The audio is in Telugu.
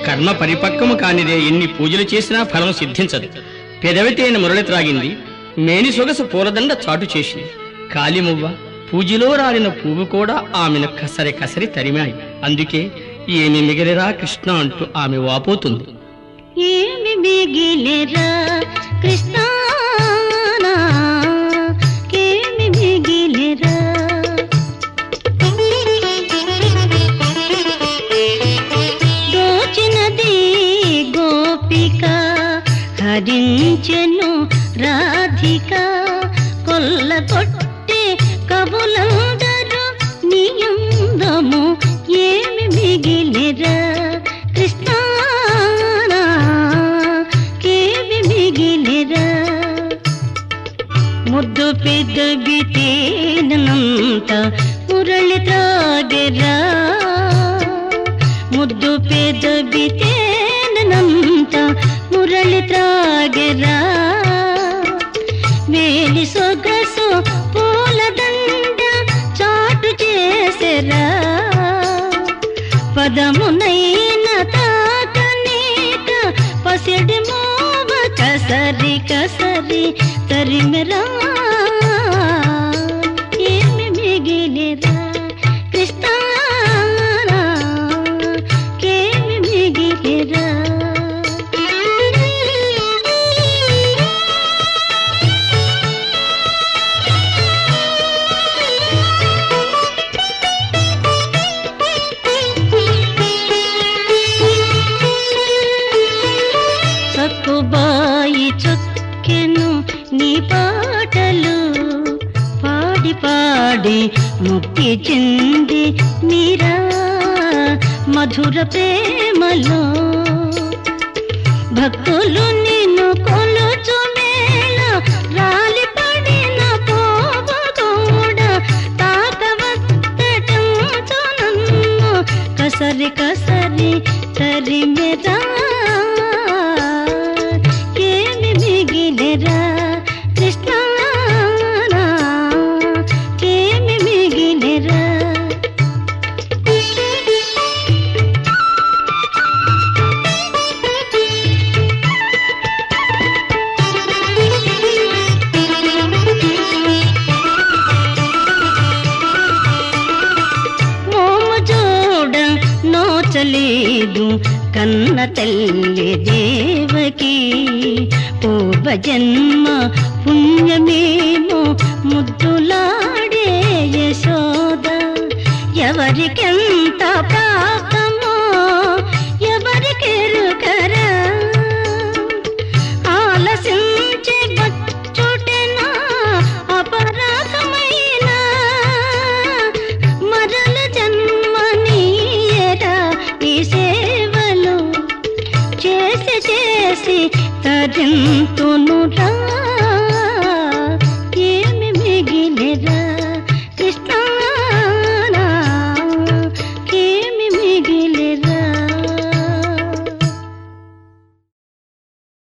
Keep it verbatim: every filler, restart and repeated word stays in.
కర్మ పరిపక్వము కానిదే ఎన్ని పూజలు చేసినా ఫలం సిద్ధించదు. పెదవితేన మురళి త్రాగింది, మేని సొగసు పూలదండ చాటు చేసింది. కాలిమువ్వ పూజలో రాలిన పువ్వు కూడా ఆమెను కసరి కసరి తరిమాయి. అందుకే ఏమి మిగిలిరా కృష్ణ అంటూ ఆమె వాపోతుంది. ఏమి మిగిలిరా కృష్ణ, ఏమి మిగిలిరా, దోచినది గోపిక హరించెను రాధిక, కొల్ల కొట్టే కబులందరూ నియందము. ఏమి మిగిలిరా కృష్ణ, కేమి మిగిలిరా, ముద్దు పెదవి తేనంత మురళి త్రాగెరా, ముద్దు పెదవి తేనంత మురళి త్రాగెరా, మేలి సొగసు పూలదండ చాటు చేసెరా, పదమునైన తాకనేక పసిడి మోవ కసరి కసరి తరిమెరా. ఏమి మిగిలిరా కృష్ణ, కేమి మిగిలిరా, సక్కుబాయి చొక్కెను నీ పాటలు పాడి పాడి ముక్తి చెంది మీరా, మధుర ప్రేమలో భక్తులు నిన్ను కొలుచు మేళ, రాలి పడిన పోబగోడ తాకవద్దటంచు నన్ను కసరి కసరి తరిమెరా. ఏమి మిగిలిరా కృష్ణ, కేమి మిగిలిరా, మోము చూడ నోచలేదు కన్న తల్లి దేవకి, పూర్వ జన్మ పుణ్యమేమో ముద్దులాడే యశోద, ఎవరికెంత పాపమో ఎవరికెరుకరా, ఆలసించే బచ్చుటెనా అపరాధమైన, మరల జన్మనీయరా ఈ సేవలు చేసి చేసి తరింతునురా.